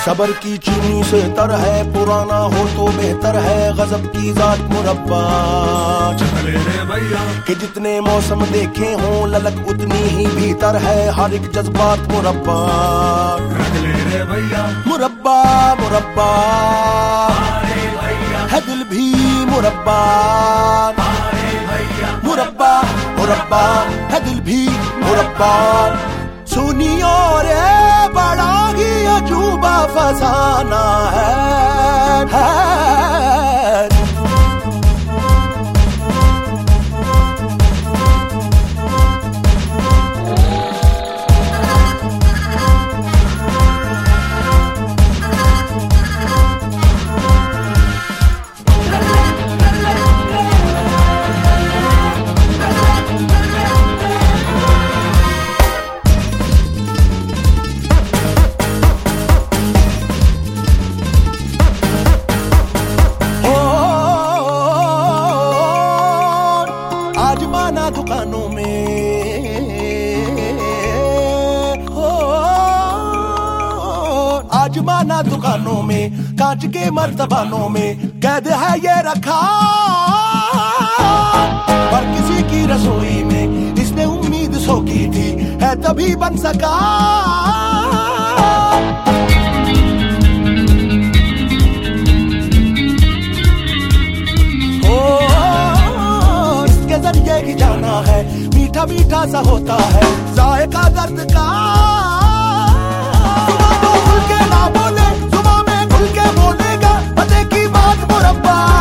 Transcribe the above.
सबर की चीनी से तर है, पुराना हो तो बेहतर है, गजब की जात मुरब्बा। कि जितने मौसम देखे हों ललक उतनी ही भीतर है, हर एक जज्बात मुरब्बा। मुरब्बा मुरब्बा है दिल भी मुरब्बा, मुरब्बा मुरब्बा है दिल भी मुरब्बा। सुनियो रे बड़ा ही अजूबा फसाना है। आजमाना दुकानों में हो, आजमाना दुकानों में, कांच के मर्तबानों में कैद है ये रखा। पर किसी की रसोई में इसने उम्मीद सो की थी, है तभी बन सका। जरिए ही जाना है, मीठा मीठा सा होता है जायका दर्द का। जुबान तो खुल के ना बोले, जुबान में खुल के बोलेगा पते की बात मुरब्बा।